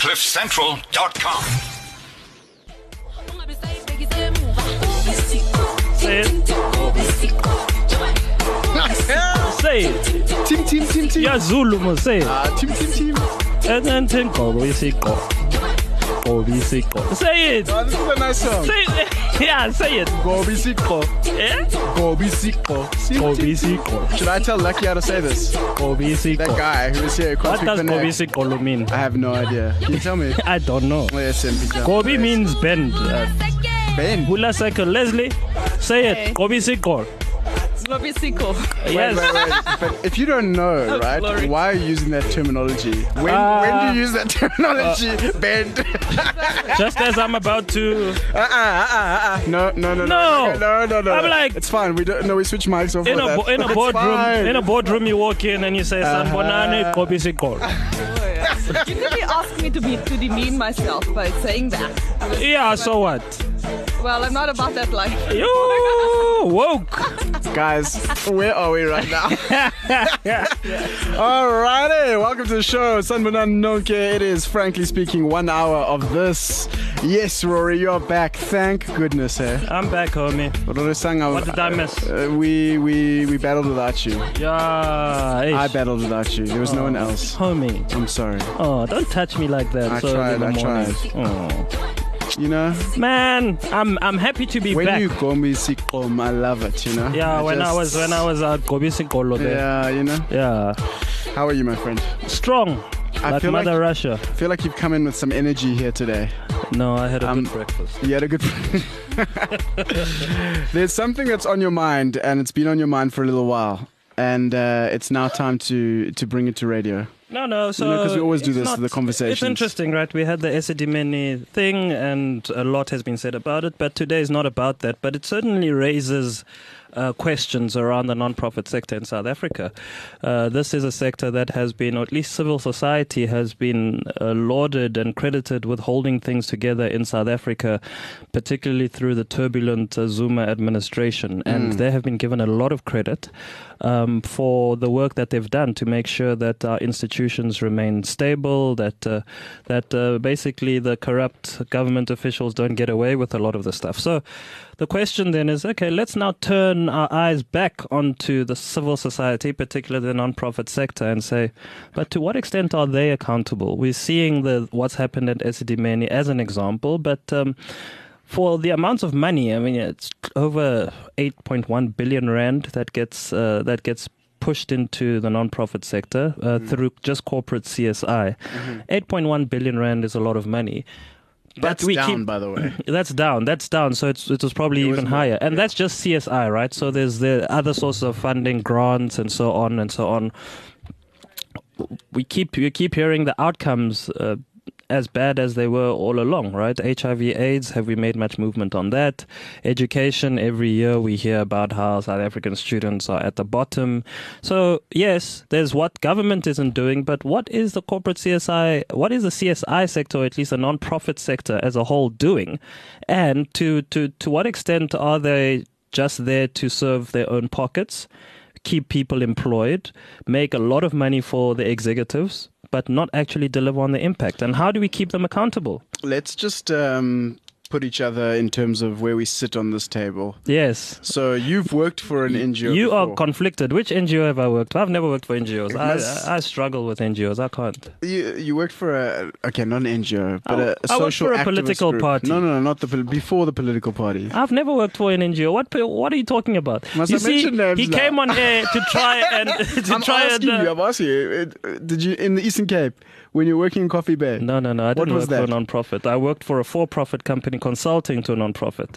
CliffCentral.com. Say it. Say it. Team. Yeah, Zulu must say it. Team. And then Gobi Siko. Say it. Oh, this is a nice song. Say it. Yeah, say it. Gobi Siko. Yeah? Gobi Siko. Gobi Siko. Should I tell Lucky how to say this? Gobi Siko. That guy who is here. What does Gobi Siko mean? I have no idea. Can you tell me? I don't know. Yes, Gobi means bend. Ben. Hula cycle. Leslie, say it. Gobi Siko. Lobisiko. Yes. Wait. But if you don't know, right, glory. why are you using that terminology? When do you use that terminology? Bend. Just as I'm about to. No. I'm like, it's fine. We don't. No, we switch mics off. in a It's boardroom. fine. In a boardroom, you walk in and you say, "Sanbonani Gobi Siko." You really asked me to demean myself by saying that. Yeah. So what? Well, I'm not about that life. You woke. Guys, where are we right now? Alrighty, welcome to the show. Sanbonan Nonke. It is, frankly speaking, 1 hour of this. Yes, Rory, you're back. Thank goodness, eh? I'm back, homie. What did I miss? We battled without you. Yeah. I battled without you. There was no one else. Homie. I'm sorry. Oh, don't touch me like that. I so tried, in the I morning. tried. Oh. You know? Man, I'm happy to be When back. you call me Sikom, I love it, you know? Yeah, when I was at Gobi Sikolo there. Yeah, you know? Yeah. How are you, my friend? Strong. I Like feel Mother like- Russia. I feel like you've come in with some energy here today. No, I had a good breakfast. You had a good. There's something that's on your mind, and it's been on your mind for a little while, and it's now time to bring it to radio. No, so... Because we always do it's this, the conversations. It's interesting, right? We had the Esidimeni thing, and a lot has been said about it, but today is not about that. But it certainly raises questions around the non-profit sector in South Africa. This is a sector that has been, or at least civil society has been lauded and credited with holding things together in South Africa, particularly through the turbulent Zuma administration. And they have been given a lot of credit for the work that they've done to make sure that our institutions remain stable, that basically the corrupt government officials don't get away with a lot of the stuff. So the question then is, okay, let's now turn our eyes back onto the civil society, particularly the non-profit sector, and say, but to what extent are they accountable? We're seeing what's happened at Esidimeni as an example, but for the amounts of money, I mean, it's over 8.1 billion rand that gets pushed into the non-profit sector through just corporate CSI. 8.1 billion rand is a lot of money. That's down, by the way. That's down. So it was probably even higher. And that's just CSI, right? So there's the other sources of funding, grants, and so on and so on. We keep hearing the outcomes as bad as they were all along, right? HIV/AIDS, have we made much movement on that? Education, every year we hear about how South African students are at the bottom. So yes, there's what government isn't doing, but what is the corporate CSI, what is the CSI sector, or at least the non-profit sector as a whole doing? And to what extent are they just there to serve their own pockets, keep people employed, make a lot of money for the executives, but not actually deliver on the impact? And how do we keep them accountable? Let's just put each other in terms of where we sit on this table. Yes. So you've worked for an NGO You before. are conflicted. Which NGO have I worked for? I've never worked for NGOs. I struggle with NGOs. I can't. You worked for not an NGO, but a I worked social for a activist political group. party. No, not before the political party. I've never worked for an NGO. What are you talking about? Must You I mention names he now? came on air to try and I'm asking you. Did you in the Eastern Cape when you were working in Coffee Bay? No. I didn't was work for that? a non-profit. I worked for a for-profit company consulting to a non-profit.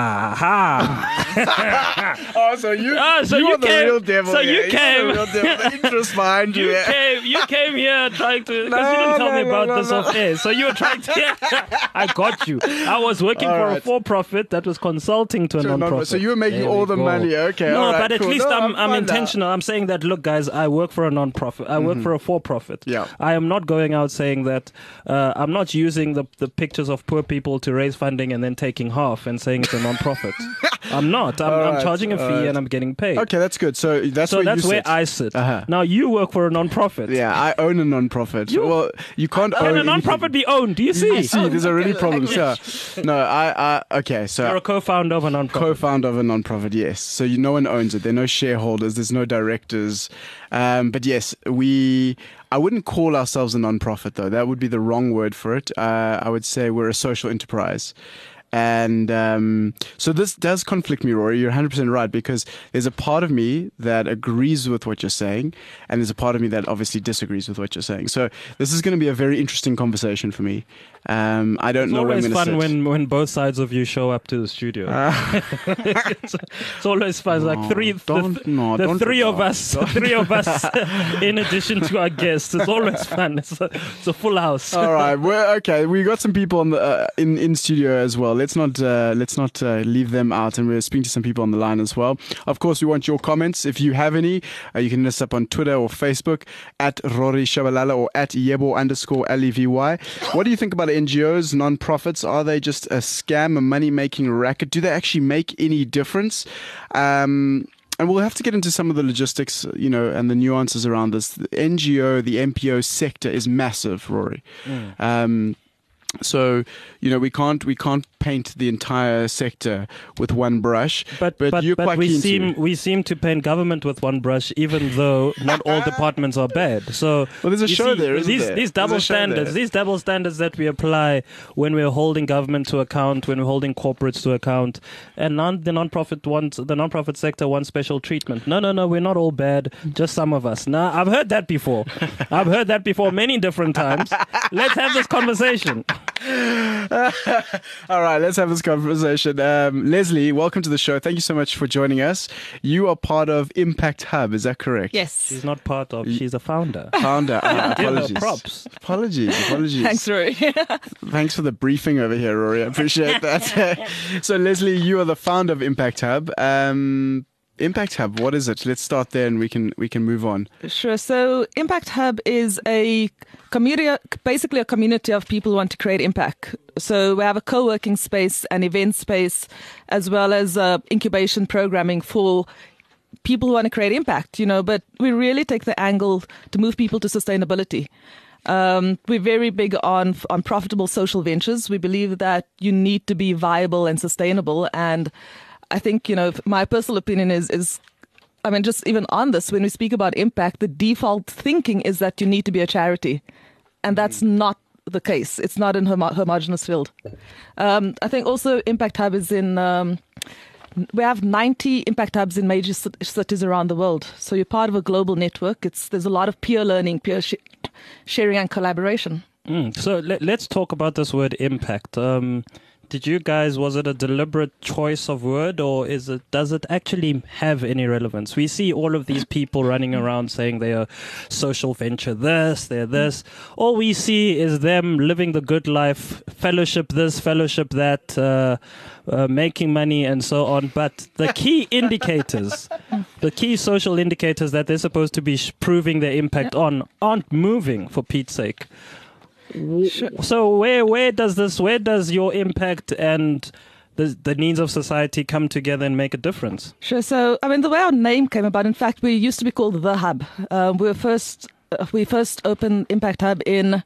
Aha! Oh, so you are the real devil. So you here. came. You're the real devil. The interest behind you. You came here trying to, because you didn't tell me about this off air. So you were trying to. I got you. I was working All for a right. for-profit that was consulting to a non-profit. So you were making There all we the go. money. Okay. No, all right, but at cool. least No, I'm fine now. intentional. I'm saying that, look, guys, I work for a non-profit. I work for a for-profit. Yeah. I am not going out saying that I'm not using the pictures of poor people to raise funding and then taking half and saying it's a non-profit. I'm not. All I'm right, charging a all fee right. and I'm getting paid. Okay, that's good. So that's So where that's you where sit. I sit. Uh-huh. Now you work for a non-profit. Yeah, I own a non-profit. Well, you can't own Can a anything. non-profit be owned? Do you see? You see, there's already okay, problems. Yeah. No, okay, so You're a co-founder of a non-profit. co-founder of a non-profit, yes. So no one owns it. There are no shareholders. There's no directors. But yes, I wouldn't call ourselves a non-profit though. That would be the wrong word for it. I would say we're a social enterprise. And so this does conflict me, Rory. You're 100% right, because there's a part of me that agrees with what you're saying, and there's a part of me that obviously disagrees with what you're saying. So this is going to be a very interesting conversation for me. I don't know where I'm It's going always to fun sit. when both sides of you show up to the studio. It's always fun. It's like three don't three do of that. us, three of us, in addition to our guests. It's always fun. It's a full house. All right, okay. We got some people on the in studio as well. Let's not leave them out, and we're speaking to some people on the line as well. Of course, we want your comments. If you have any, you can hit us up on Twitter or Facebook at Rory Shabalala or at Yebo_Levy. What do you think about NGOs, non-profits? Are they just a scam, a money-making racket? Do they actually make any difference? And we'll have to get into some of the logistics, and the nuances around this. The NGO, the NPO sector is massive, Rory. So, we can't paint the entire sector with one brush. But you're quite we keen to. we seem to paint government with one brush, even though not all departments are bad. So Well, there's a you show see, there, isn't these there? these There's double a show standards, there. these double standards that we apply when we're holding government to account, when we're holding corporates to account, and the non-profit sector wants special treatment. No, we're not all bad. Just some of us. Nah, I've heard that before. I've heard that before many different times. Let's have this conversation. All right, let's have this conversation. Leslie, welcome to the show. Thank you so much for joining us. You are part of Impact Hub, is that correct? Yes. She's not part of. She's a founder. Founder. Give her Apologies. props. Apologies. Thanks, Rory. Thanks for the briefing over here, Rory. I appreciate that. So, Leslie, you are the founder of Impact Hub. Impact Hub, what is it? Let's start there, and we can move on. Sure. So Impact Hub is a community, basically a community of people who want to create impact. So we have a co-working space, an event space, as well as incubation programming for people who want to create impact, but we really take the angle to move people to sustainability. We're very big on profitable social ventures. We believe that you need to be viable and sustainable. And I think, my personal opinion is, just even on this, when we speak about impact, the default thinking is that you need to be a charity. And that's not the case. It's not in homogenous field. I think also Impact Hub is we have 90 Impact Hubs in major cities around the world. So you're part of a global network. There's a lot of peer learning, peer sharing and collaboration. So let's talk about this word impact. Did you guys, was it a deliberate choice of word, or does it actually have any relevance? We see all of these people running around saying they are social venture they're this. All we see is them living the good life, fellowship this, fellowship that, making money and so on. But the key indicators, the key social indicators that they're supposed to be proving their impact on aren't moving, for Pete's sake. Sure. So where does your impact and the needs of society come together and make a difference? Sure. So, the way our name came about, in fact, we used to be called The Hub. We first opened Impact Hub in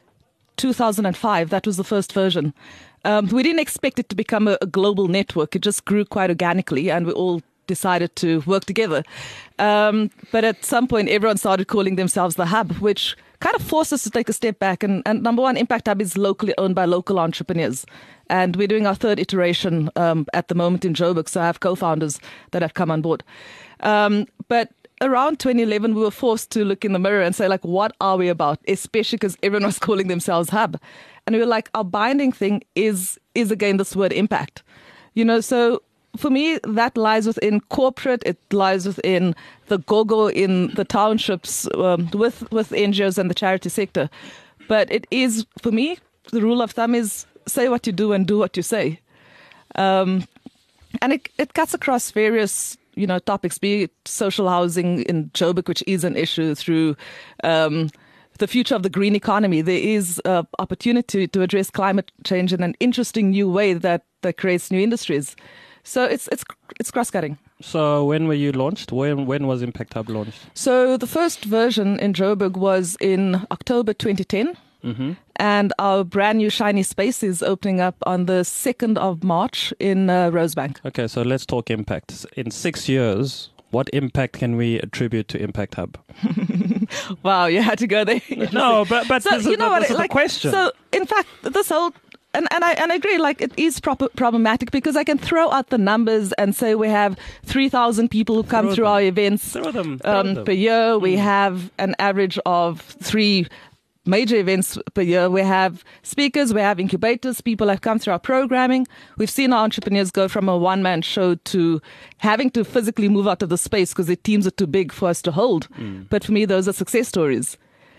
2005. That was the first version. We didn't expect it to become a global network. It just grew quite organically, and we all decided to work together. But at some point, everyone started calling themselves The Hub, which kind of forced us to take a step back. And number one, Impact Hub is locally owned by local entrepreneurs. And we're doing our third iteration at the moment in Joburg. So I have co-founders that have come on board. But around 2011, we were forced to look in the mirror and say, what are we about? Especially because everyone was calling themselves Hub. And we were like, our binding thing is again, this word impact. So for me, that lies within corporate. It lies within the go-go in the townships with NGOs and the charity sector. But it is, for me, the rule of thumb is say what you do and do what you say. And it cuts across various topics, be it social housing in Joburg, which is an issue, through the future of the green economy. There is opportunity to address climate change in an interesting new way that creates new industries. So it's cross-cutting. So when were you launched? When was Impact Hub launched? So the first version in Joburg was in October 2010. Mm-hmm. And our brand new shiny space is opening up on the 2nd of March in Rosebank. Okay, so let's talk impact. In 6 years, what impact can we attribute to Impact Hub? Wow, you had to go there. No, but So, this you know what? is a question. So, in fact, this whole and I agree, like it is problematic because I can throw out the numbers and say we have 3,000 people who come through our events Throw them. per year. We have an average of 3 major events per year. We have speakers, we have incubators, people have come through our programming. We've seen our entrepreneurs go from a one-man show to having to physically move out of the space because their teams are too big for us to hold. But for me, those are success stories.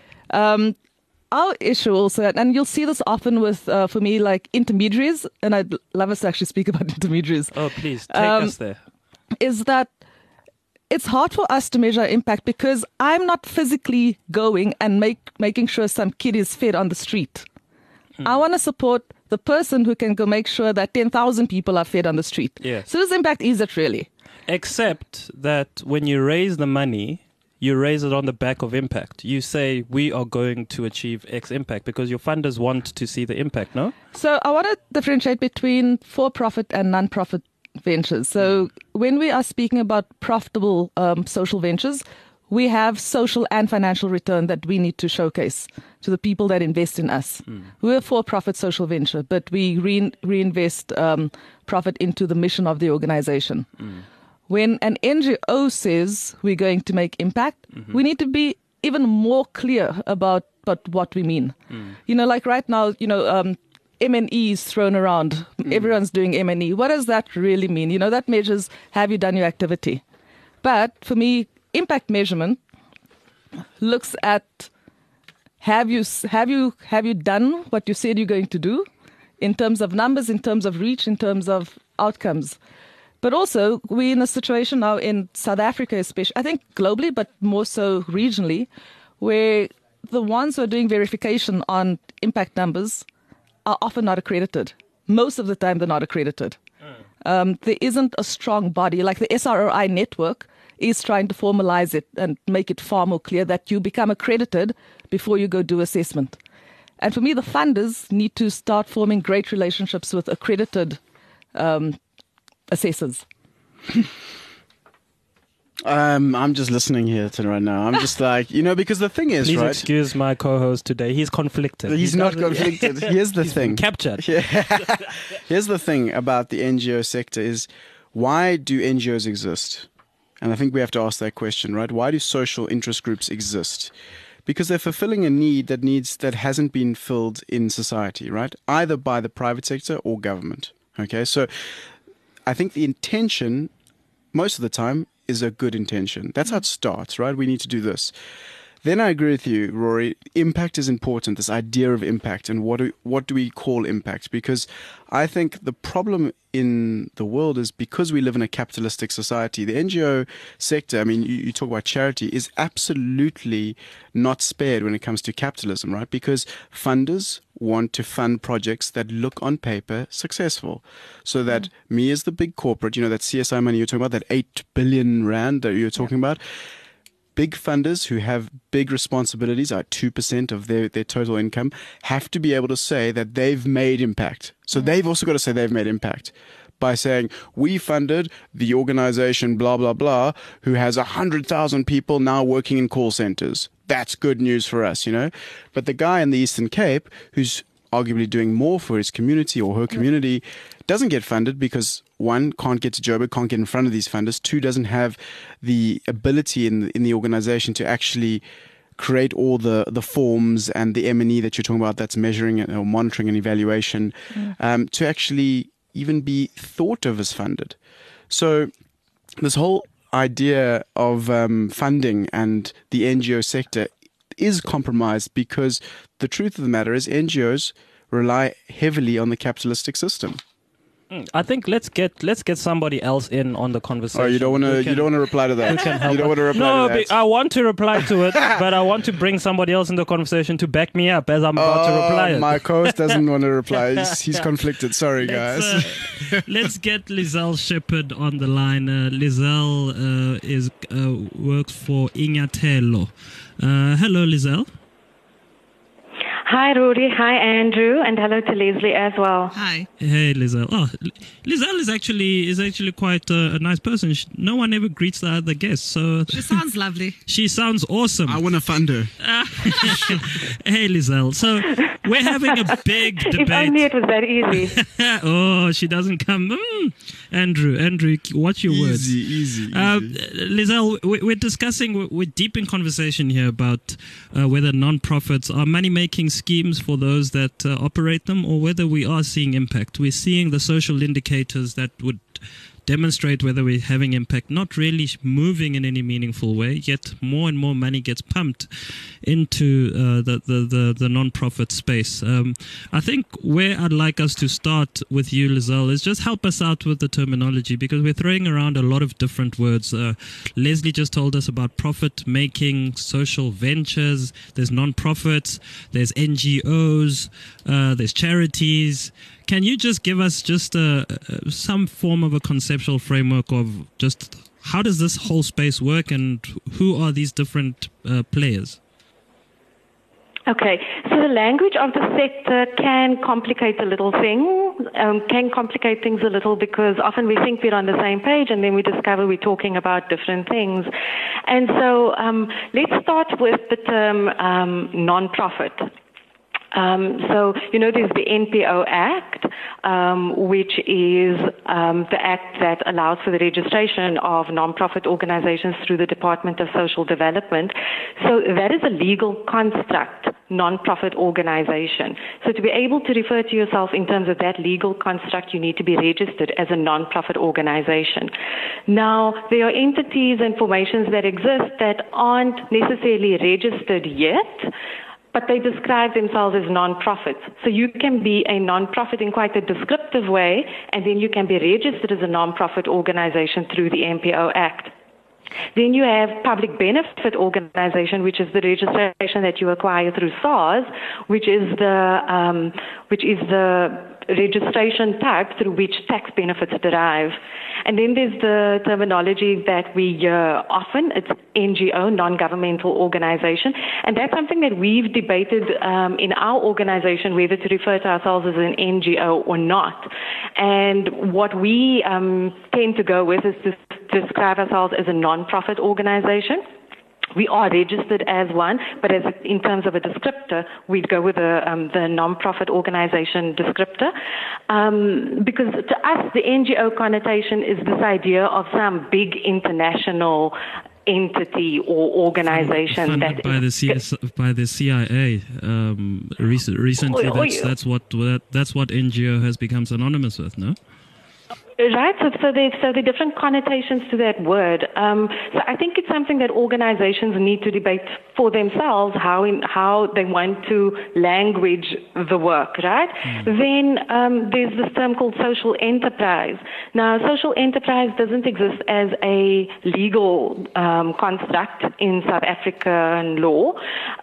Our issue also, and you'll see this often with, for me, like intermediaries, and I'd love us to actually speak about intermediaries, Oh, please, take us there. is that it's hard for us to measure impact because I'm not physically going and making sure some kid is fed on the street. I want to support the person who can go make sure that 10,000 people are fed on the street. Yes. So whose impact is it really? Except that when you raise the money, you raise it on the back of impact. You say, we are going to achieve X impact because your funders want to see the impact, no? So I want to differentiate between for-profit and non-profit ventures. So when we are speaking about profitable social ventures, we have social and financial return that we need to showcase to the people that invest in us. We're a for-profit social venture, but we reinvest profit into the mission of the organization. When an NGO says we're going to make impact, we need to be even more clear about what we mean. You know, like right now, M&E is thrown around. Everyone's doing M&E. What does that really mean? You know, that measures, have you done your activity? But for me, impact measurement looks at, have you done what you said you're going to do in terms of numbers, in terms of reach, in terms of outcomes? But also, we're in a situation now in South Africa, especially, I think globally, but more so regionally, where the ones who are doing verification on impact numbers are often not accredited. Most of the time, they're not accredited. There isn't a strong body. Like the SROI network is trying to formalize it and make it far more clear that you become accredited before you go do assessment. And for me, the funders need to start forming great relationships with accredited assessors. I'm just listening here to right now. I'm just like, because the thing is, Please right? excuse my co-host today. He's conflicted. He's not conflicted. Here's the He's thing. captured. Here's the thing about the NGO sector is, why do NGOs exist? And I think we have to ask that question, right? Why do social interest groups exist? Because they're fulfilling a need that hasn't been filled in society, right? Either by the private sector or government. Okay, so I think the intention, most of the time, is a good intention. That's how it starts, right? We need to do this. Then I agree with you, Rory. Impact is important, this idea of impact, and what do we call impact? Because I think the problem in the world is because we live in a capitalistic society, the NGO sector, I mean, you talk about charity, is absolutely not spared when it comes to capitalism, right? Because funders want to fund projects that look on paper successful. So that me as the big corporate, that CSI money you're talking about, that 8 billion rand that you're talking about, big funders who have big responsibilities, 2% of their total income, have to be able to say that they've made impact. So they've also got to say they've made impact by saying, we funded the organization blah, blah, blah, who has 100,000 people now working in call centers. That's good news for us, But the guy in the Eastern Cape, who's arguably doing more for his community or her community, doesn't get funded because, one, can't get to Joburg, can't get in front of these funders. Two, doesn't have the ability in the organization to actually create all the forms and the M&E that you're talking about that's measuring or monitoring and evaluation to actually even be thought of as funded. So this whole idea of funding and the NGO sector is compromised because the truth of the matter is NGOs rely heavily on the capitalistic system. I think let's get somebody else in on the conversation. Oh, you don't want to reply to that. You don't want to reply to that. I want to reply to it, but I want to bring somebody else in the conversation to back me up as I'm about to reply it. My co-host doesn't want to reply. He's conflicted. Sorry, guys. Let's get Lizelle Shepherd on the line. Lizelle works for Inyathelo. Hello, Lizelle. Hi, Rudy. Hi, Andrew. And hello to Leslie as well. Hi. Hey, Lizelle. Oh, Lizelle is actually quite a nice person. No one ever greets the other guests. So She sounds lovely. She sounds awesome. I want to fund her. Hey, Lizelle. So we're having a big debate. If only it was that easy. Oh, she doesn't come. Andrew, watch your words. Easy. Lizelle, we're deep in conversation here about whether non-profits are money-making schemes for those that operate them, or whether we are seeing impact. We're seeing the social indicators that would demonstrate whether we're having impact not really moving in any meaningful way, yet more and more money gets pumped into the non-profit space. I think where I'd like us to start with you, Lizelle, is just help us out with the terminology, because we're throwing around a lot of different words. Leslie just told us about profit-making, social ventures, there's non-profits, there's NGOs, there's charities. Can you just give us just some form of a conceptual framework of just how does this whole space work and who are these different players? Okay, so the language of the sector can complicate things a little, because often we think we're on the same page and then we discover we're talking about different things. And so let's start with the term non-profit. So, there's the NPO Act, which is the act that allows for the registration of non-profit organizations through the Department of Social Development. So that is a legal construct, non-profit organization. So to be able to refer to yourself in terms of that legal construct, you need to be registered as a non-profit organization. Now, there are entities and formations that exist that aren't necessarily registered yet, but they describe themselves as non-profits. So you can be a non-profit in quite a descriptive way, and then you can be registered as a non-profit organization through the NPO Act. Then you have public benefit organization, which is the registration that you acquire through SARS, which is the registration type through which tax benefits derive. And then there's the terminology that we hear often. It's NGO, non-governmental organization. And that's something that we've debated in our organization, whether to refer to ourselves as an NGO or not. And what we tend to go with is to describe ourselves as a non-profit organization. We are registered as one, but in terms of a descriptor, we'd go with the non-profit organization descriptor. Because to us, the NGO connotation is this idea of some big international entity or organization funded by the CIA. Recently, that's what NGO has become synonymous with, no? Right, so there are different connotations to that word. So I think it's something that organizations need to debate for themselves, how they want to language the work, right? Then there's this term called social enterprise. Now, social enterprise doesn't exist as a legal construct in South African law,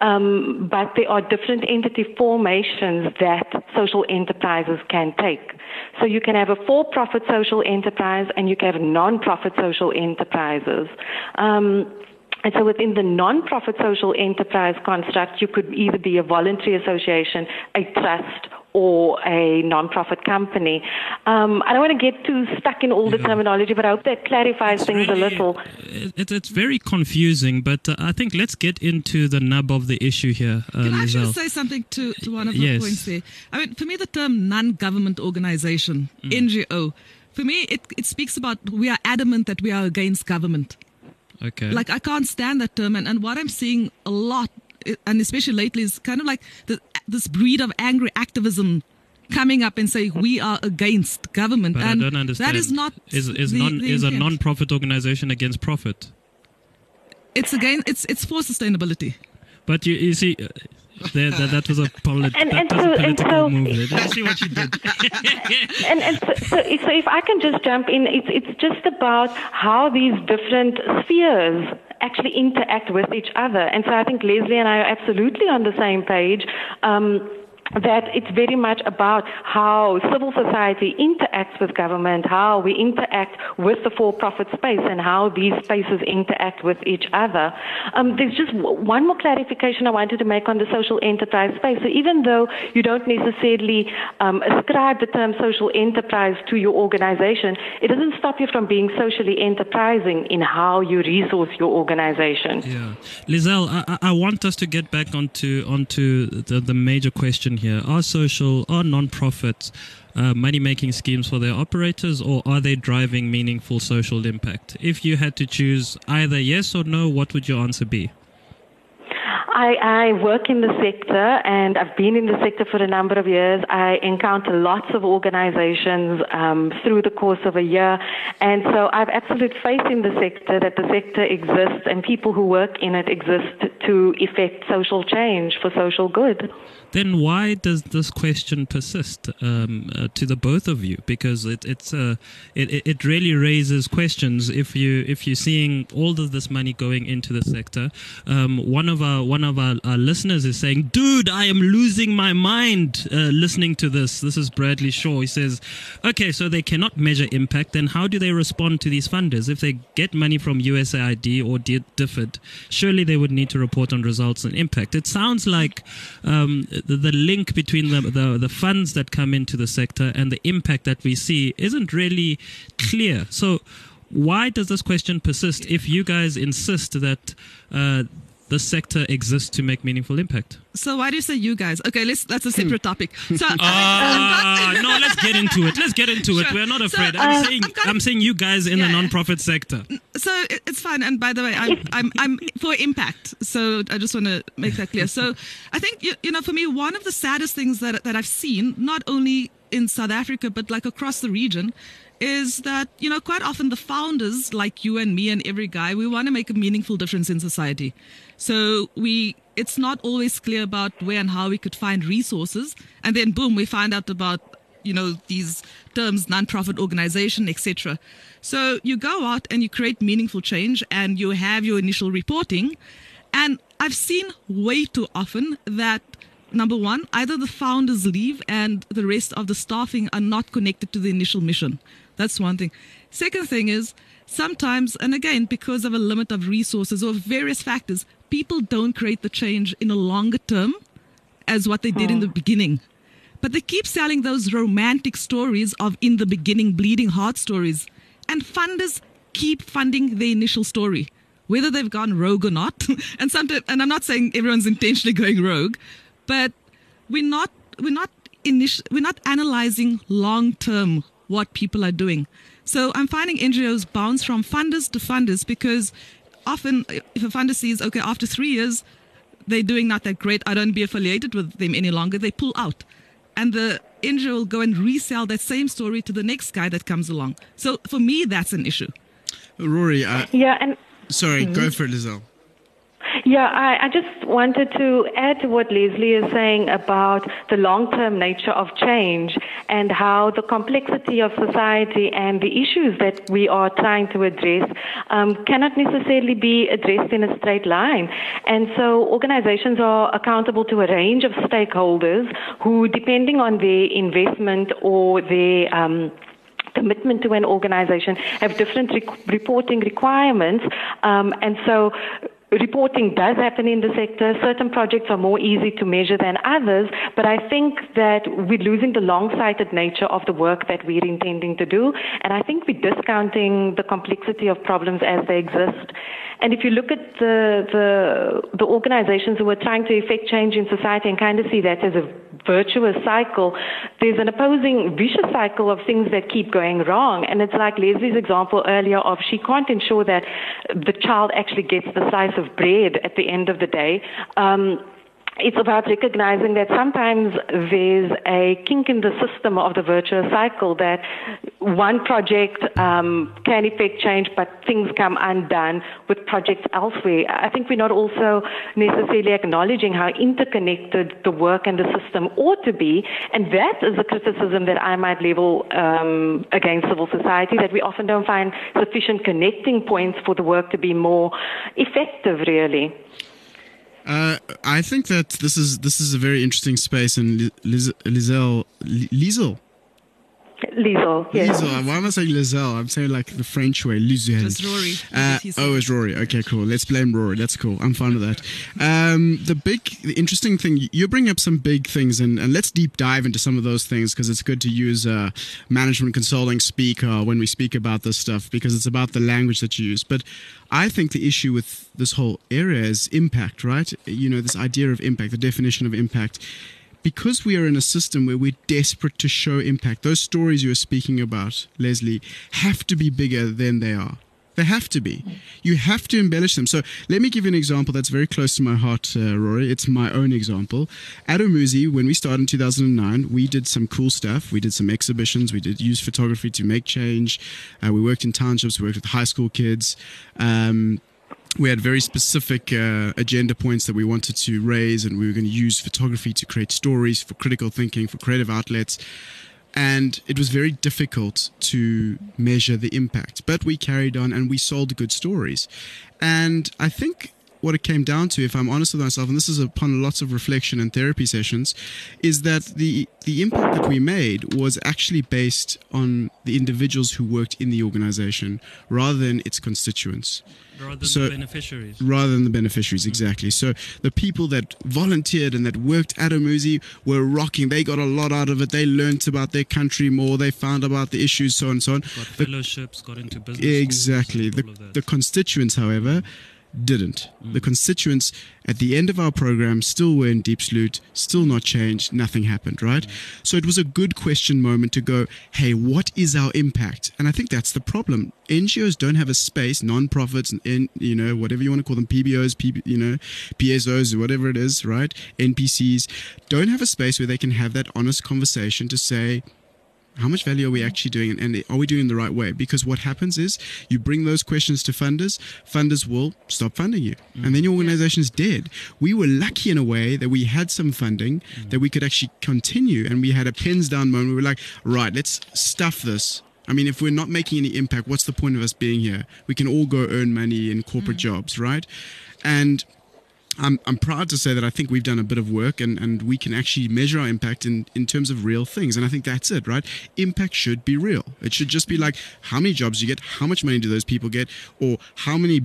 but there are different entity formations that social enterprises can take. So you can have a for-profit social enterprise and you can have non-profit social enterprises. And so within the non-profit social enterprise construct, you could either be a voluntary association, a trust, or a non-profit company. I don't want to get too stuck in all the terminology, but I hope that clarifies things a little. It's very confusing, but I think let's get into the nub of the issue here, Can I Lizelle. just say something to one of the points there? I mean, for me, the term non-government organization, NGO, for me, it speaks about we are adamant that we are against government. Okay. Like, I can't stand that term. And what I'm seeing a lot, and especially lately, is kind of like this breed of angry activism coming up and saying we are against government. But and I don't understand. That is not is a non-profit organization against profit? It's for sustainability. But you see, That was a political move. Did you see what she did? So if I can just jump in, it's just about how these different spheres actually interact with each other. And so I think Leslie and I are absolutely on the same page. That it's very much about how civil society interacts with government, how we interact with the for-profit space, and how these spaces interact with each other. There's just one more clarification I wanted to make on the social enterprise space. So even though you don't necessarily ascribe the term social enterprise to your organization, it doesn't stop you from being socially enterprising in how you resource your organization. Yeah. Lizelle, I want us to get back onto the major question here. Are non-profits money-making schemes for their operators, or are they driving meaningful social impact? If you had to choose either yes or no, what would your answer be? I work in the sector, and I've been in the sector for a number of years. I encounter lots of organizations through the course of a year, and so I have absolute faith in the sector, that the sector exists and people who work in it exist to effect social change for social good. Then why does this question persist to the both of you? Because it really raises questions. If you're seeing all of this money going into the sector, one of our listeners is saying, "Dude, I am losing my mind listening to this." This is Bradley Shaw. He says, "Okay, so they cannot measure impact. Then how do they respond to these funders? If they get money from USAID or DFID, surely they would need to report on results and impact." It sounds like the link between the funds that come into the sector and the impact that we see isn't really clear. So why does this question persist if you guys insist that the sector exists to make meaningful impact? So why do you say you guys? Okay, that's a separate topic. So no, let's get into it. Sure. We're not afraid. So, I'm saying you guys in the non-profit sector. So it's fine. And by the way, I'm for impact. So I just want to make that clear. So I think for me, one of the saddest things that I've seen, not only in South Africa but like across the region, is that quite often the founders, like you and me and every guy, we want to make a meaningful difference in society. So it's not always clear about where and how we could find resources, and then boom, we find out about these terms, non-profit organization, etc. So you go out and you create meaningful change, and you have your initial reporting, and I've seen way too often that, number one, either the founders leave and the rest of the staffing are not connected to the initial mission. That's one thing. Second thing is, sometimes, and again, because of a limit of resources or various factors, people don't create the change in a longer term as what they did in the beginning. But they keep selling those romantic stories of in the beginning bleeding heart stories. And funders keep funding the initial story, whether they've gone rogue or not. And I'm not saying everyone's intentionally going rogue, but we're not analyzing long term what people are doing. So I'm finding NGOs bounce from funders to funders because often if a funder sees, okay, after 3 years, they're doing not that great, I don't be affiliated with them any longer, they pull out. And the NGO will go and resell that same story to the next guy that comes along. So for me, that's an issue. Rory, sorry, go for it, Lizelle. Yeah, I just wanted to add to what Leslie is saying about the long-term nature of change and how the complexity of society and the issues that we are trying to address cannot necessarily be addressed in a straight line. And so organizations are accountable to a range of stakeholders who, depending on their investment or their commitment to an organization, have different reporting requirements. And so reporting does happen in the sector. Certain projects are more easy to measure than others, but I think that we're losing the long-sighted nature of the work that we're intending to do, and I think we're discounting the complexity of problems as they exist. And if you look at the organizations who are trying to effect change in society and kind of see that as a virtuous cycle, there's an opposing vicious cycle of things that keep going wrong. And it's like Leslie's example earlier of she can't ensure that the child actually gets the slice of bread at the end of the day. it's about recognizing that sometimes there's a kink in the system of the virtuous cycle, that one project can effect change, but things come undone with projects elsewhere. I think we're not also necessarily acknowledging how interconnected the work and the system ought to be, and that is a criticism that I might level against civil society, that we often don't find sufficient connecting points for the work to be more effective, really. I think that this is a very interesting space, and Liesl, yes. Liesl. Why am I saying Liesl? I'm saying like the French way, Liesl. It's Rory. It's Rory. Okay, cool. Let's blame Rory. That's cool. I'm fine with that. The interesting thing, you bring up some big things, and let's deep dive into some of those things, because it's good to use management consulting speak when we speak about this stuff, because it's about the language that you use. But I think the issue with this whole area is impact, right? You know, this idea of impact, the definition of impact. Because we are in a system where we're desperate to show impact, those stories you were speaking about, Leslie, have to be bigger than they are. They have to be. You have to embellish them. So let me give you an example that's very close to my heart, Rory. It's my own example. At Umuzi, when we started in 2009, we did some cool stuff. We did some exhibitions. We did use photography to make change. We worked in townships. We worked with high school kids. We had very specific agenda points that we wanted to raise, and we were going to use photography to create stories for critical thinking, for creative outlets. And it was very difficult to measure the impact. But we carried on and we sold good stories. And I think what it came down to, if I'm honest with myself, and this is upon lots of reflection and therapy sessions, is that the impact that we made was actually based on the individuals who worked in the organization rather than its constituents. Rather than the beneficiaries. Rather than the beneficiaries, exactly. So the people that volunteered and that worked at Umuzi were rocking. They got a lot out of it. They learned about their country more. They found about the issues, so on and so on. Got fellowships, got into business. Exactly. Schools, the constituents, however, didn't. The constituents at the end of our program still were in Diepsloot, still not changed, nothing happened, right? So it was a good question moment to go, hey, what is our impact? And I think that's the problem. NGOs don't have a space, non-profits, and whatever you want to call them, PBOs, PSOs, whatever it is, right? NPCs don't have a space where they can have that honest conversation to say, how much value are we actually doing, and are we doing it the right way? Because what happens is you bring those questions to funders will stop funding you, and then your organization's dead. We were lucky in a way that we had some funding that we could actually continue, and we had a pens down moment. We were like, right, let's stuff this. I mean, if we're not making any impact, what's the point of us being here? We can all go earn money in corporate jobs, right? And I'm proud to say that I think we've done a bit of work, and we can actually measure our impact in terms of real things. And I think that's it, right? Impact should be real. It should just be like, how many jobs you get, how much money do those people get, or how many,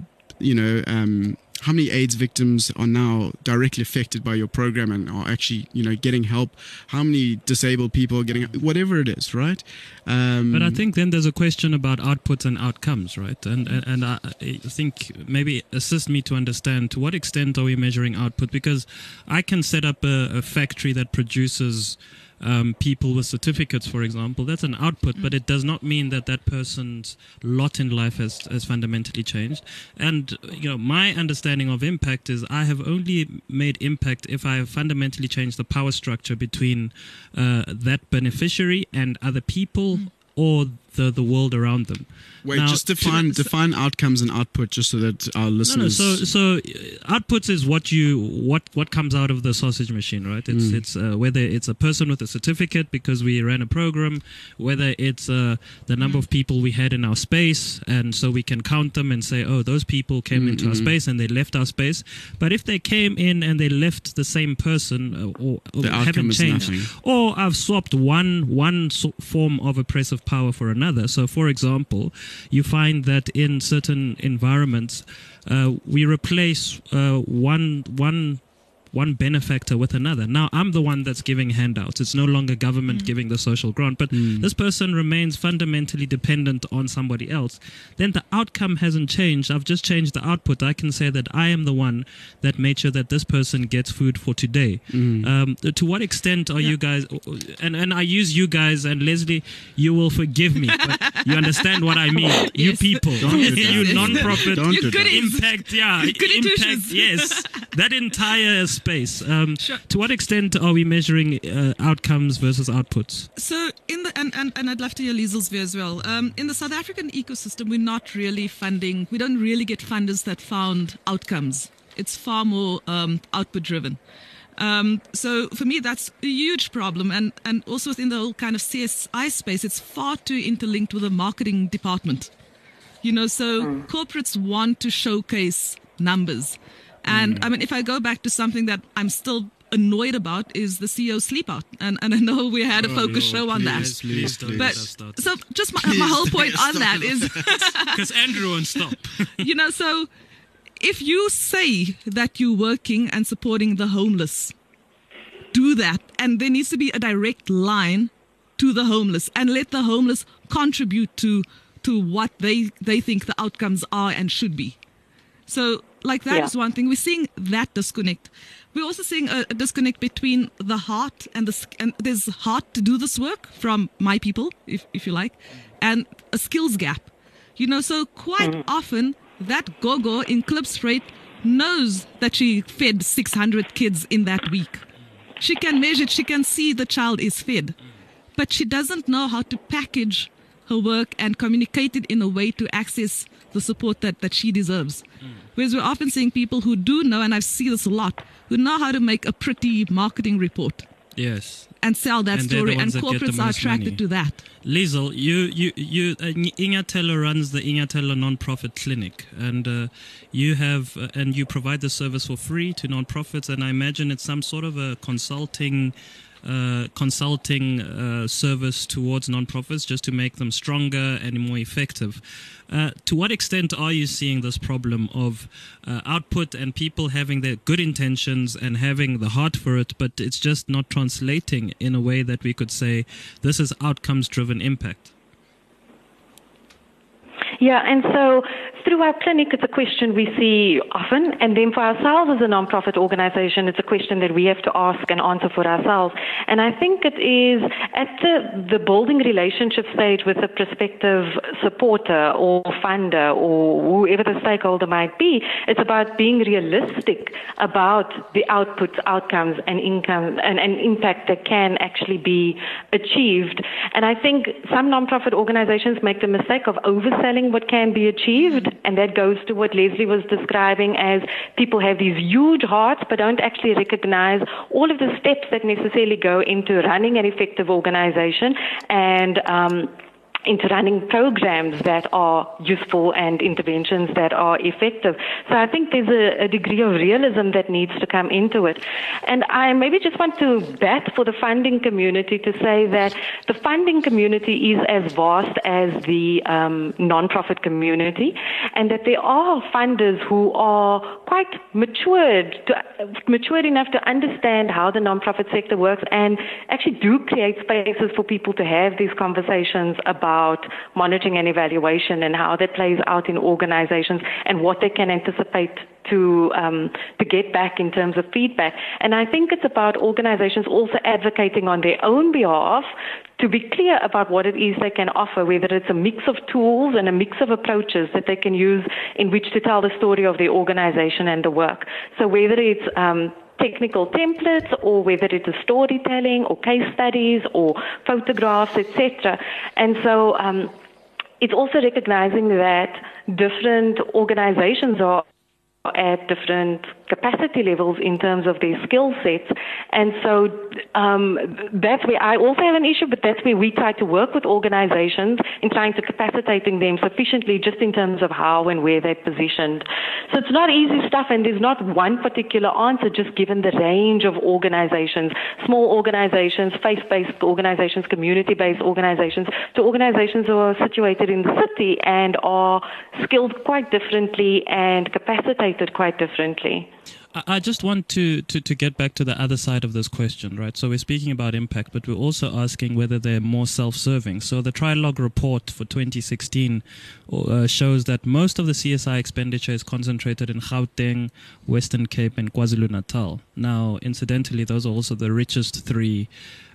how many AIDS victims are now directly affected by your program and are actually, getting help? How many disabled people are getting, whatever it is, right? But I think then there's a question about outputs and outcomes, right? And I think maybe assist me to understand to what extent are we measuring output? Because I can set up a factory that produces people with certificates, for example. That's an output, but it does not mean that that person's lot in life has fundamentally changed. And my understanding of impact is I have only made impact if I have fundamentally changed the power structure between that beneficiary and other people or the world around them. Wait, now, just define outcomes and output, just so that our listeners. So outputs is what comes out of the sausage machine, right? It's whether it's a person with a certificate because we ran a program, whether it's the number of people we had in our space, and so we can count them and say, oh, those people came into our space and they left our space. But if they came in and they left the same person or haven't changed, or I've swapped one form of oppressive power for another. So, for example, you find that in certain environments, we replace one benefactor with another. Now, I'm the one that's giving handouts. It's no longer government giving the social grant, but this person remains fundamentally dependent on somebody else. Then the outcome hasn't changed. I've just changed the output. I can say that I am the one that made sure that this person gets food for today. To what extent are you guys, and I use you guys, and Leslie, you will forgive me, but you understand what I mean. Yes. You people, you non-profit, impact, impact, yes. That entire space. Sure. To what extent are we measuring outcomes versus outputs? So and I'd love to hear Liesel's view as well. In the South African ecosystem, we're not really funding. We don't really get funders that found outcomes. It's far more output driven. So for me, that's a huge problem. And also within the whole kind of CSI space, it's far too interlinked with the marketing department. So corporates want to showcase numbers. And I mean, if I go back to something that I'm still annoyed about is the CEO sleep out. And I know we had a focus show on that. Please don't But start. so just my whole point on that is, Because Andrew won't stop. so if you say that you're working and supporting the homeless, do that. And there needs to be a direct line to the homeless and let the homeless contribute to what they think the outcomes are and should be. So that is one thing. We're seeing that disconnect. We're also seeing a disconnect between the heart and there's heart to do this work from my people, if you like, and a skills gap. So quite often that gogo in Klipspruit knows that she fed 600 kids in that week. She can measure it. She can see the child is fed. But she doesn't know how to package her work and communicate it in a way to access the support that she deserves. Whereas we're often seeing people who do know, and I see this a lot, who know how to make a pretty marketing report. Yes. And sell that And they're the story, and ones that get the corporates are most attracted money. to that. Liesel, Inga Teller runs the Inga Teller non-profit clinic, and you provide the service for free to non-profits, and I imagine it's some sort of a consulting service towards non-profits just to make them stronger and more effective. To what extent are you seeing this problem of output and people having their good intentions and having the heart for it, but it's just not translating in a way that we could say this is outcomes-driven impact? Yeah, and so through our clinic, it's a question we see often, and then for ourselves as a nonprofit organization, it's a question that we have to ask and answer for ourselves. And I think it is at the building relationship stage with a prospective supporter or funder or whoever the stakeholder might be, it's about being realistic about the outputs, outcomes, and income and impact that can actually be achieved. And I think some nonprofit organizations make the mistake of overselling what can be achieved, and that goes to what Leslie was describing as people have these huge hearts but don't actually recognize all of the steps that necessarily go into running an effective organization and into running programs that are useful and interventions that are effective. So I think there's a degree of realism that needs to come into it. And I maybe just want to bat for the funding community to say that the funding community is as vast as the nonprofit community, and that there are funders who are quite matured enough to understand how the nonprofit sector works and actually do create spaces for people to have these conversations about monitoring and evaluation and how that plays out in organizations and what they can anticipate to get back in terms of feedback. And I think it's about organizations also advocating on their own behalf to be clear about what it is they can offer, whether it's a mix of tools and a mix of approaches that they can use in which to tell the story of their organization and the work. So whether it's technical templates or whether it is storytelling or case studies or photographs, etc. And so it's also recognizing that different organizations are at different capacity levels in terms of their skill sets. And so that's where I also have an issue, but that's where we try to work with organizations in trying to capacitating them sufficiently just in terms of how and where they're positioned. So it's not easy stuff, and there's not one particular answer just given the range of organizations, small organizations, faith-based organizations, community-based organizations, to organizations who are situated in the city and are skilled quite differently and capacitated quite differently. I just want to get back to the other side of this question, right? So we're speaking about impact, but we're also asking whether they're more self-serving. So the Trilog report for 2016 shows that most of the CSI expenditure is concentrated in Gauteng, Western Cape, and KwaZulu-Natal. Now, incidentally, those are also the richest three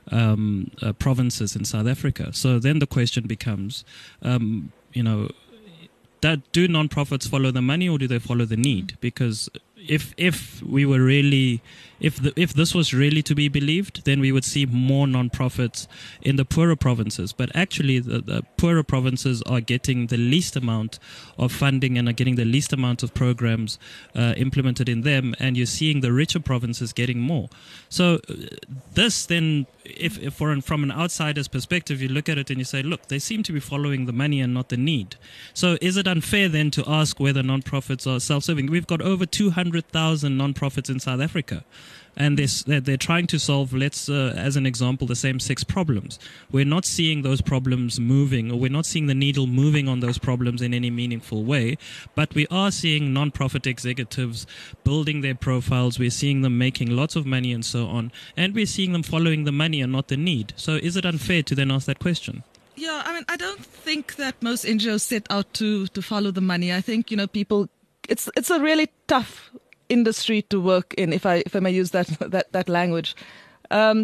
provinces in South Africa. So then the question becomes, do non-profits follow the money or do they follow the need? Because if we were really if this was really to be believed, then we would see more non-profits in the poorer provinces. But actually, the poorer provinces are getting the least amount of funding and are getting the least amount of programs implemented in them, and you're seeing the richer provinces getting more. So this then, if from an outsider's perspective, you look at it and you say, look, they seem to be following the money and not the need. So is it unfair then to ask whether non-profits are self-serving? We've got over 200,000 non-profits in South Africa. And they're trying to solve, as an example, the same 6 problems. We're not seeing those problems moving, or we're not seeing the needle moving on those problems in any meaningful way. But we are seeing non-profit executives building their profiles. We're seeing them making lots of money and so on. And we're seeing them following the money and not the need. So is it unfair to then ask that question? Yeah, I mean, I don't think that most NGOs set out to follow the money. I think, people, it's a really tough industry to work in, if I may use that language. I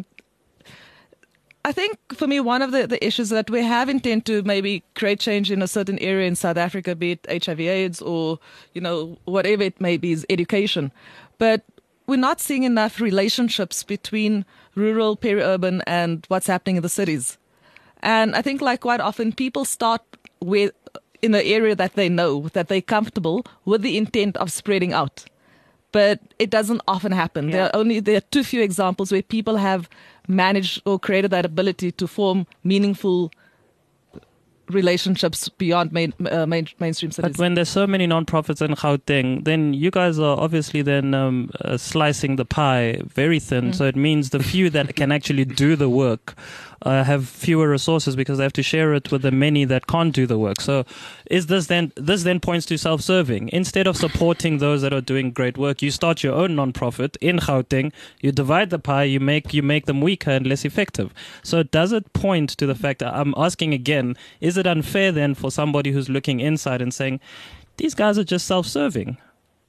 think for me, one of the issues that we have intent to maybe create change in a certain area in South Africa, be it HIV/AIDS or, whatever it may be, is education. But we're not seeing enough relationships between rural, peri-urban, and what's happening in the cities. And I think quite often people start with in the area that they know, that they're comfortable with, the intent of spreading out. But it doesn't often happen. Yeah. There are too few examples where people have managed or created that ability to form meaningful relationships beyond mainstream cities. But when there's so many non-profits in Gauteng, then you guys are obviously then slicing the pie very thin. So it means the few that can actually do the work have fewer resources because they have to share it with the many that can't do the work. So is this then points to self-serving. Instead of supporting those that are doing great work, you start your own non-profit in Gauteng, you divide the pie, you make them weaker and less effective. So does it point to the fact, I'm asking again, is it unfair then for somebody who's looking inside and saying, these guys are just self-serving?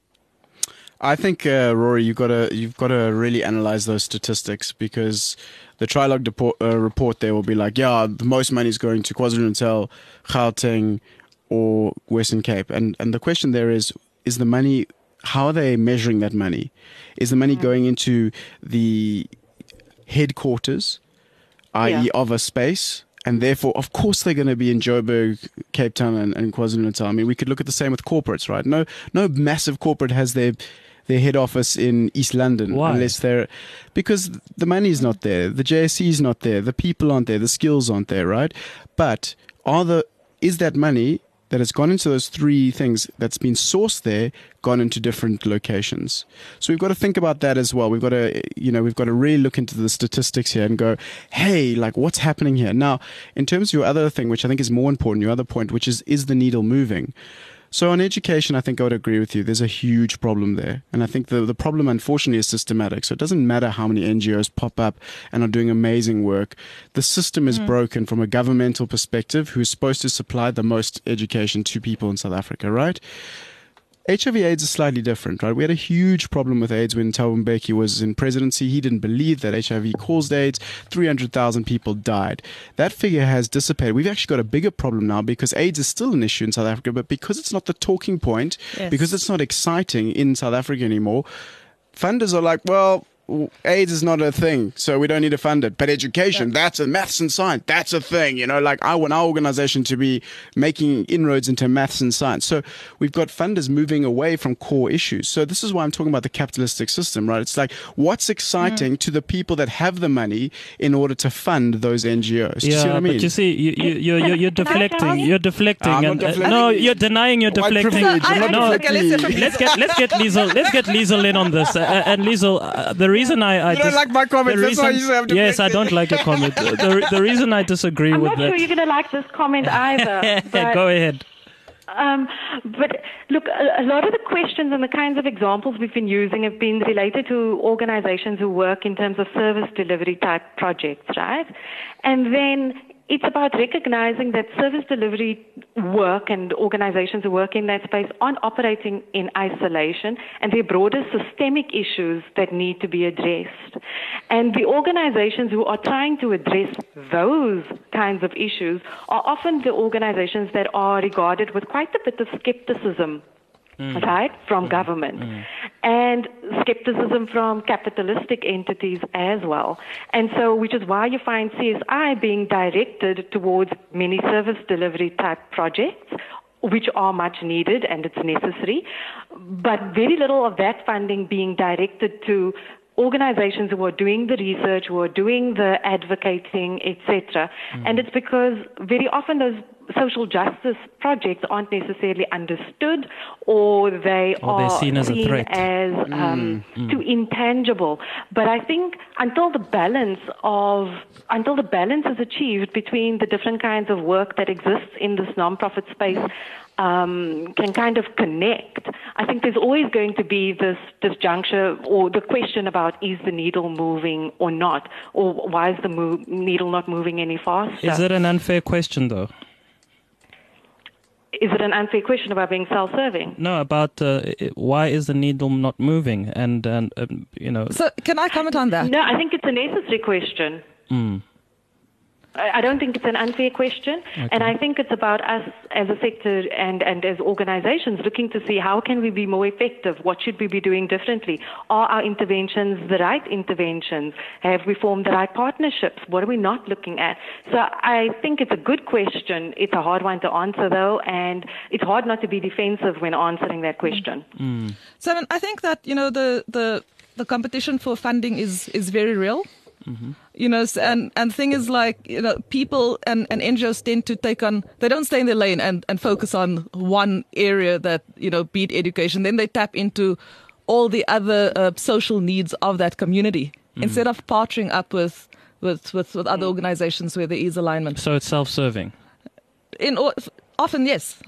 I think, Rory, you've got to really analyze those statistics, because the Trilog report there will be like, the most money is going to KwaZulu-Natal, Gauteng, or Western Cape, and the question there is the money? How are they measuring that money? Is the money going into the headquarters, i.e., of a space? And therefore, of course, they're going to be in Joburg, Cape Town, and KwaZulu-Natal. I mean, we could look at the same with corporates, right? No massive corporate has their head office in East London. Why? Because the money's not there, the JSE's not there, the people aren't there, the skills aren't there, right? But is that money that has gone into those 3 things that's been sourced there gone into different locations? So we've got to think about that as well. We've got to really look into the statistics here and go, hey, what's happening here? Now, in terms of your other thing, which I think is more important, your other point, which is the needle moving? So on education, I think I would agree with you. There's a huge problem there. And I think the problem, unfortunately, is systematic. So it doesn't matter how many NGOs pop up and are doing amazing work. The system is broken from a governmental perspective, who's supposed to supply the most education to people in South Africa, right? HIV/AIDS is slightly different, right? We had a huge problem with AIDS when Thabo Mbeki was in presidency. He didn't believe that HIV caused AIDS. 300,000 people died. That figure has dissipated. We've actually got a bigger problem now, because AIDS is still an issue in South Africa, but because it's not the talking point, because it's not exciting in South Africa anymore, funders are like, well, AIDS is not a thing, so we don't need to fund it. But education, that's a maths and science, that's a thing. I want our organization to be making inroads into maths and science. So we've got funders moving away from core issues. So this is why I'm talking about the capitalistic system, right? It's like, what's exciting to the people that have the money in order to fund those NGOs? Do you see what I mean? But you see, you're deflecting. You're deflecting. I'm not deflecting. No, you're denying you're White deflecting. privilege, Let's get Liesl in on this. And Liesl, the reason I you don't like my comments, that's why you say I'm deflecting. Yes, I don't like your comment. The reason I disagree I'm with not that. sure you're going to like this comment either. But, Go ahead. but look, a lot of the questions and the kinds of examples we've been using have been related to organizations who work in terms of service delivery type projects, right? And then it's about recognizing that service delivery work and organizations who work in that space aren't operating in isolation, and there are broader systemic issues that need to be addressed. And the organizations who are trying to address those kinds of issues are often the organizations that are regarded with quite a bit of skepticism, right, from government. and skepticism from capitalistic entities as well. And so, which is why you find CSI being directed towards many service delivery type projects, which are much needed and it's necessary, but very little of that funding being directed to organizations who are doing the research, who are doing the advocating, etc. And it's because very often those social justice projects aren't necessarily understood, or they're seen as a threat, as too intangible. But I think until the balance is achieved between the different kinds of work that exists in this nonprofit space can kind of connect, I think there's always going to be this disjuncture or the question about, is the needle moving or not? Or why is the needle not moving any faster? Is it an unfair question, though? Is it an unfair question about being self-serving? No, about why is the needle not moving? And So can I comment on that? No, I think it's a necessary question. I don't think it's an unfair question. Okay. And I think it's about us as a sector and as organizations looking to see how can we be more effective? What should we be doing differently? Are our interventions the right interventions? Have we formed the right partnerships? What are we not looking at? So I think it's a good question. It's a hard one to answer, though, and it's hard not to be defensive when answering that question. So I think that, the competition for funding is very real. And the thing is, people and NGOs tend to they don't stay in their lane and focus on one area that, be it education. Then they tap into all the other social needs of that community instead of partnering up with other organizations where there is alignment. So it's self-serving? Often, yes.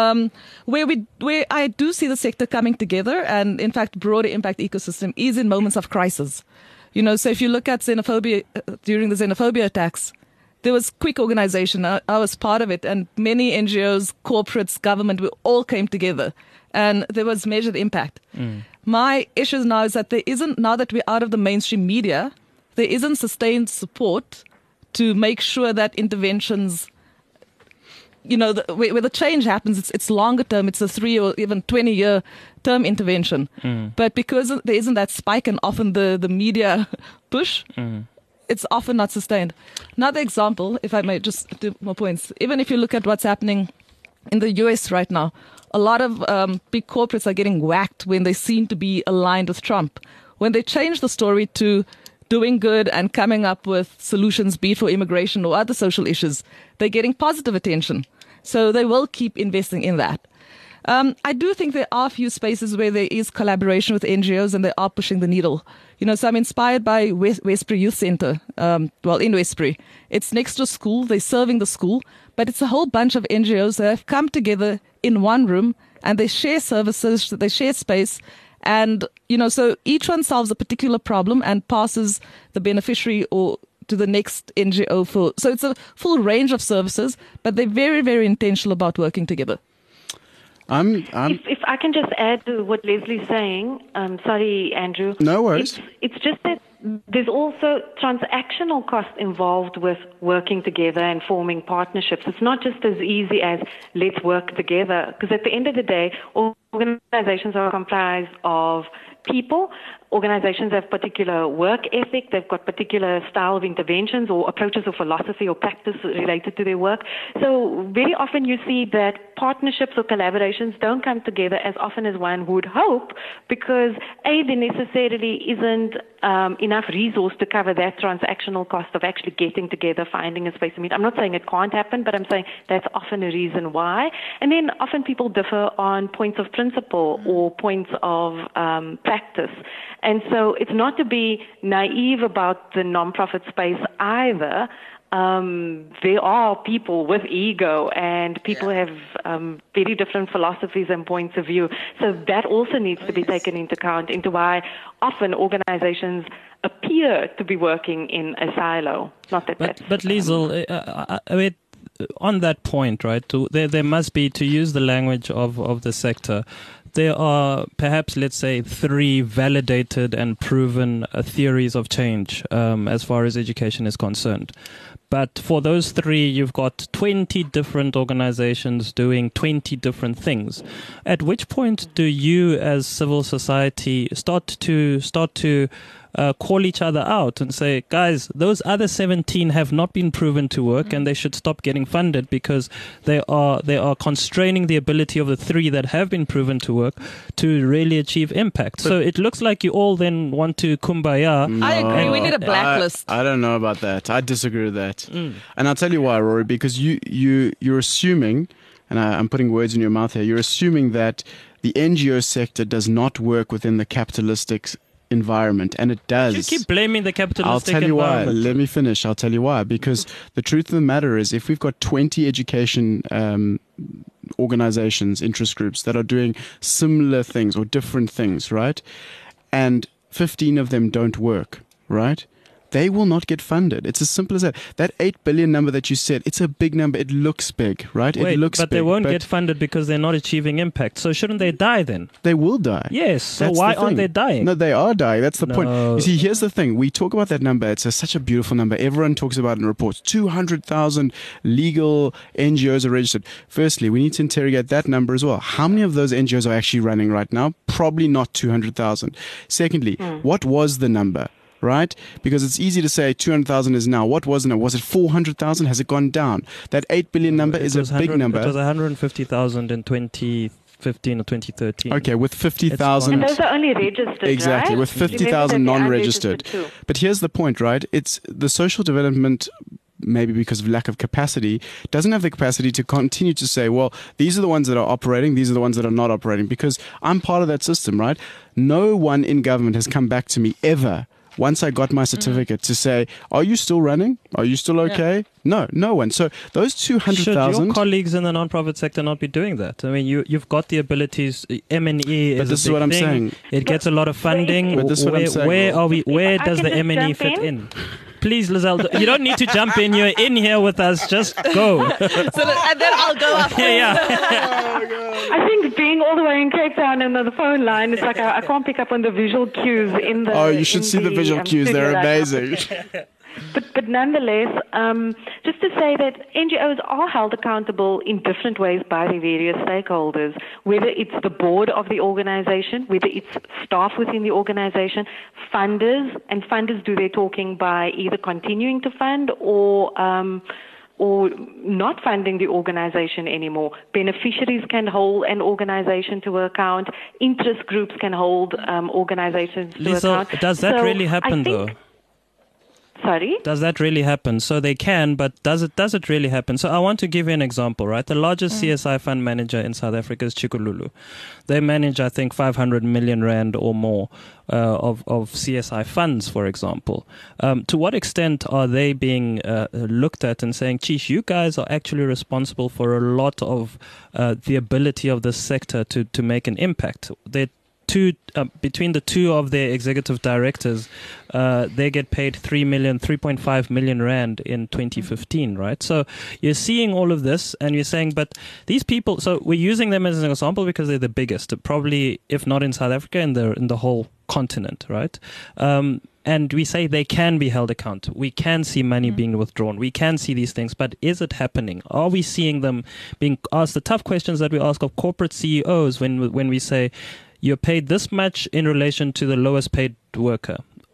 Where I do see the sector coming together, and in fact, broader impact ecosystem, is in moments of crisis. So if you look at xenophobia, during the xenophobia attacks, there was quick organization. I was part of it, and many NGOs, corporates, government, we all came together, and there was measured impact. My issue now is that now that we're out of the mainstream media, there isn't sustained support to make sure that interventions, where the change happens, it's longer term, it's a 3 or even 20-year term intervention. But because there isn't that spike and often the media push, it's often not sustained. Another example, if I may just do more points, even if you look at what's happening in the US right now, a lot of big corporates are getting whacked when they seem to be aligned with Trump. When they change the story to doing good and coming up with solutions, be it for immigration or other social issues, they're getting positive attention. So they will keep investing in that. I do think there are a few spaces where there is collaboration with NGOs and they are pushing the needle. So I'm inspired by Westbury Youth Centre, in Westbury. It's next to a school, they're serving the school, but it's a whole bunch of NGOs that have come together in one room and they share services, they share space. And, so each one solves a particular problem and passes the beneficiary or to the next NGO so it's a full range of services, but they're very, very intentional about working together. If I can just add to what Leslie's saying, sorry, Andrew. No worries. It's just that there's also transactional cost involved with working together and forming partnerships. It's not just as easy as let's work together, because at the end of the day, organizations are comprised of people. Organizations have particular work ethic. They've got particular style of interventions or approaches or philosophy or practice related to their work. So very often you see that partnerships or collaborations don't come together as often as one would hope, because A, there necessarily isn't enough resource to cover that transactional cost of actually getting together, finding a space to meet. I'm not saying it can't happen, but I'm saying that's often a reason why. And then often people differ on points of principle or points of practice. And so it's not to be naive about the nonprofit space either. There are people with ego and people have very different philosophies and points of view. So that also needs to be taken into account into why often organizations appear to be working in a silo. Not that but Liesl, I mean, on that point, right, there must be, to use the language of the sector, there are perhaps, let's say, 3 validated and proven theories of change as far as education is concerned. But for those three, you've got 20 different organizations doing 20 different things. At which point do you, as civil society, start to call each other out and say, guys, those other 17 have not been proven to work and they should stop getting funded because they are constraining the ability of the three that have been proven to work to really achieve impact. So it looks like you all then want to kumbaya. I agree. We need a blacklist. I don't know about that. I disagree with that. And I'll tell you why, Rory, because you're assuming, and I'm putting words in your mouth here, you're assuming that the NGO sector does not work within the capitalistic environment, and it does. You keep blaming the capitalistic I'll tell you environment. why. Let me finish. I'll tell you why. Because the truth of the matter is, if we've got 20 education organizations, interest groups that are doing similar things or different things, right? And 15 of them don't work, right? They will not get funded. It's as simple as that. That 8 billion number that you said, it's a big number. It looks big, right? Wait, it looks but big. they won't get funded because they're not achieving impact. So shouldn't they die then? They will die. Yes. So That's why the aren't thing. they dying? No, they are dying. That's the point. No. You see, here's the thing. We talk about that number. It's such a beautiful number. Everyone talks about it in reports. 200,000 legal NGOs are registered. Firstly, we need to interrogate that number as well. How many of those NGOs are actually running right now? Probably not 200,000. Secondly, what was the number? Right? Because it's easy to say 200,000 is now. What was it? Was it 400,000? Has it gone down? That 8 billion number is a big number. It was 150,000 in 2015 or 2013. Okay, with 50,000. And those are only registered, Exactly, right? with 50,000 Remember that they are non-registered. too. But here's the point, right? It's the social development, maybe because of lack of capacity, doesn't have the capacity to continue to say, well, these are the ones that are operating, these are the ones that are not operating, because I'm part of that system, right? No one in government has come back to me ever once I got my certificate to say, are you still running? Are you still okay? No one. So those Should 200,000... your colleagues in the non-profit sector not be doing that? I mean, you've got the abilities. M&E is But this a is what big I'm thing. saying. It gets a lot of funding. But this is what I'm saying. Where are we? Where If I does can the just M&E jump fit in? in? Please, Lizelle, you don't need to jump in. You're in here with us. Just go. And then I'll go after. yeah. I think being all the way in Cape Town and on the phone line, it's like I can't pick up on the visual cues in the. Oh, you should in see the visual cues. studio They're right now. amazing. But nonetheless, just to say that NGOs are held accountable in different ways by the various stakeholders, whether it's the board of the organization, whether it's staff within the organization, funders, and funders do their talking by either continuing to fund or not funding the organization anymore. Beneficiaries can hold an organization to account. Interest groups can hold organizations to Lizelle, account. does that So really happen I think- though? Sorry? Does that really happen? So they can, but does it really happen? So I want to give you an example, right? The largest CSI fund manager in South Africa is Chikululu. They manage, I think, 500 million rand or more of CSI funds, for example. To what extent are they being looked at and saying, geez, you guys are actually responsible for a lot of the ability of this sector to make an impact? Between the two of their executive directors, they get paid 3.5 million rand in 2015, right? So you're seeing all of this and you're saying, but these people, so we're using them as an example because they're the biggest, probably, if not in South Africa, in the whole continent, right? And we say they can be held accountable. We can see money being withdrawn. We can see these things, but is it happening? Are we seeing them being asked the tough questions that we ask of corporate CEOs when we say, you're paid this much in relation to the lowest paid worker?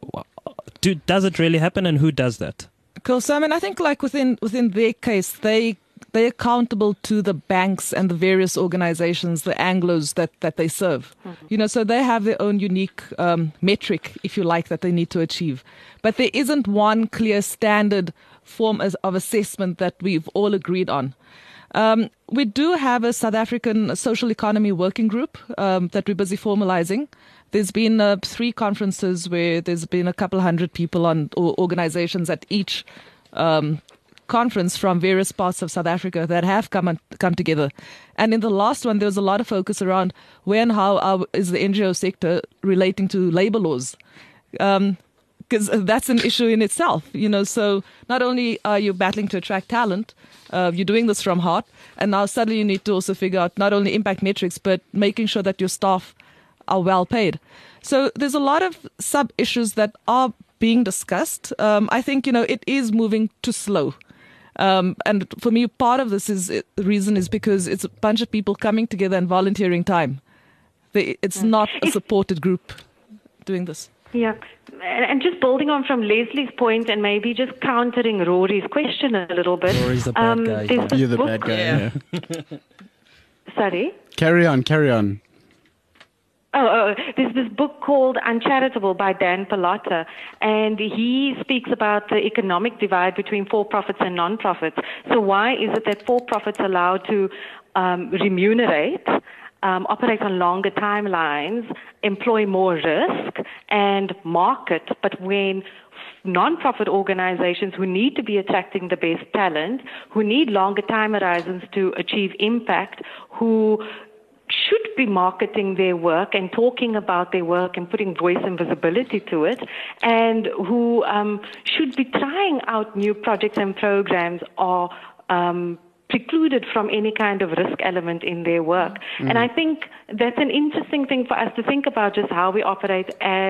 Does it really happen, and who does that? Cool. So, I mean, I think like within their case, they're accountable to the banks and the various organizations, the Anglos that they serve. You know, so they have their own unique metric, if you like, that they need to achieve. But there isn't one clear standard form of assessment that we've all agreed on. We do have a South African social economy working group that we're busy formalizing. There's been 3 conferences where there's been a couple hundred people or organizations at each conference from various parts of South Africa that have come together. And in the last one, there was a lot of focus around where and how is the NGO sector relating to labor laws. Because that's an issue in itself, you know. So not only are you battling to attract talent, you're doing this from heart, and now suddenly you need to also figure out not only impact metrics, but making sure that your staff are well paid. So there's a lot of sub-issues that are being discussed. I think, it is moving too slow. And for me, part of the reason is because it's a bunch of people coming together and volunteering time. It's not a supported group doing this. Yeah. And just building on from Leslie's point and maybe just countering Rory's question a little bit. Rory's the bad guy. You're the bad guy. Yeah. Sorry? Carry on. There's this book called Uncharitable by Dan Pallotta, and he speaks about the economic divide between for-profits and non-profits. So why is it that for-profits are allowed to remunerate, operate on longer timelines, employ more risk, and market, but when non-profit organizations who need to be attracting the best talent, who need longer time horizons to achieve impact, who should be marketing their work and talking about their work and putting voice and visibility to it, and who should be trying out new projects and programs, are precluded from any kind of risk element in their work. And I think that's an interesting thing for us to think about, just how we operate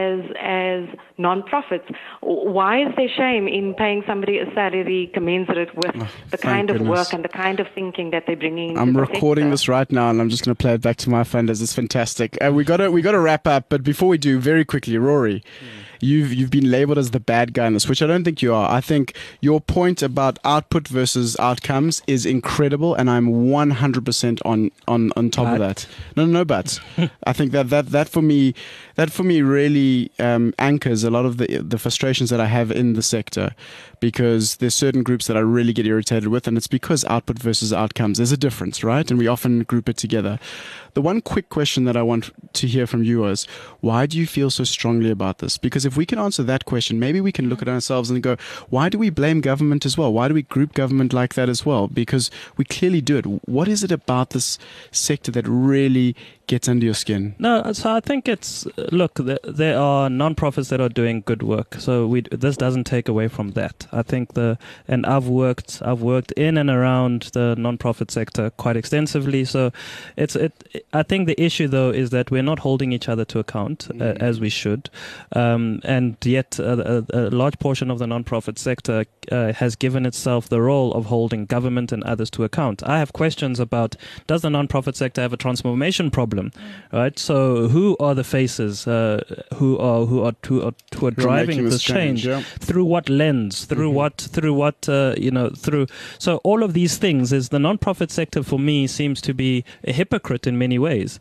as non-profits. Why is there shame in paying somebody a salary commensurate with the kind of work and the kind of thinking that they're bringing into I'm the recording sector? this right now, and I'm just going to play it back to my funders. It's fantastic. We got to wrap up, but before we do, very quickly, Rory. You've been labeled as the bad guy in this, which I don't think you are. I think your point about output versus outcomes is incredible, and I'm 100% on top of that. No buts. I think that for me really anchors a lot of the frustrations that I have in the sector, because there's certain groups that I really get irritated with, and it's because output versus outcomes, there's a difference, right? And we often group it together. The one quick question that I want to hear from you is, why do you feel so strongly about this? Because if we can answer that question, maybe we can look at ourselves and go, why do we blame government as well? Why do we group government like that as well? Because we clearly do it. What is it about this sector that really gets under your skin? No, so I think it's, look, there are non-profits that are doing good work. So this doesn't take away from that. I think and I've worked in and around the non-profit sector quite extensively. So I think the issue though is that we're not holding each other to account as we should. And yet a large portion of the non-profit sector has given itself the role of holding government and others to account. I have questions about, does the non-profit sector have a transformation problem? Right. So who are the faces who are driving this change? Yeah. Through what lens? Through what? Through. So all of these things is the non-profit sector for me seems to be a hypocrite in many ways.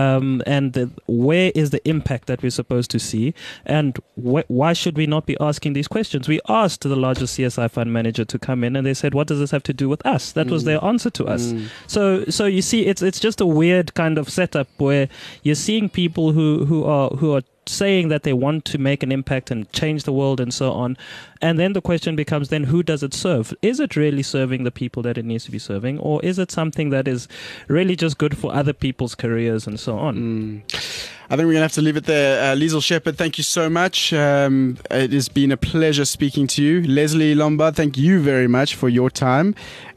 Where is the impact that we're supposed to see? And why should we not be asking these questions? We asked the largest CSI fund manager to come in, and they said, "What does this have to do with us?" That was their answer to us. So you see, it's just a weird kind of setup where you're seeing people who are saying that they want to make an impact and change the world and so on. And then the question becomes, then who does it serve? Is it really serving the people that it needs to be serving? Or is it something that is really just good for other people's careers and so on? I think we're going to have to leave it there. Liesl Shepherd, thank you so much. It has been a pleasure speaking to you. Leslie Lombard, thank you very much for your time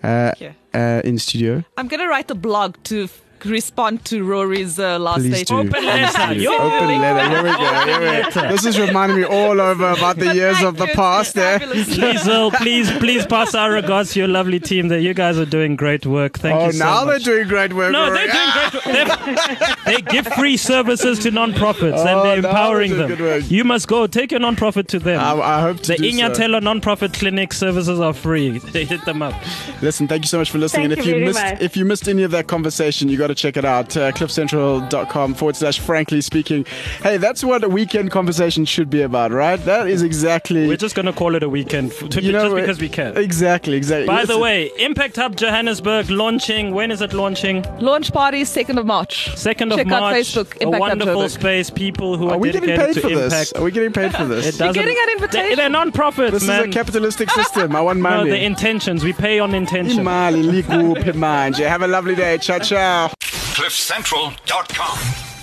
in studio. I'm going to write a blog to respond to Rory's last Please statement. do. Open letter. Open letter. Here we go. This is reminding me all over about the years of the past there. Please pass our regards to your lovely team there. You guys are doing great work. Thank you so much. Now they're doing great work. No, Rory. they're doing great work. They give free services to non-profits and they're empowering they're doing good them. work. You must go. Take your non-profit to them. I hope to The do so. Inyatelo non-profit clinic services are free. They hit them up. Listen, thank you so much for listening. Thank And you very much. if you missed any of that conversation, you got to check it out. cliffcentral.com/frankly speaking. Hey, that's what a weekend conversation should be about, right? That is exactly. We're just going to call it a weekend because we can. Exactly. By the way, Impact Hub Johannesburg launching. When is it launching? Launch party 2nd of March. 2nd of Check March. out Facebook, A Impact Hub wonderful Joburg. space. People who are we getting dedicated paid to for impact. this? Are we getting paid for this? It doesn't. getting an invitation. They're non-profits, This man. is a capitalistic system. I want No, money. the intentions. We pay on intention. Imali, likuphi manje. Have a lovely day. Ciao, ciao. CliffCentral.com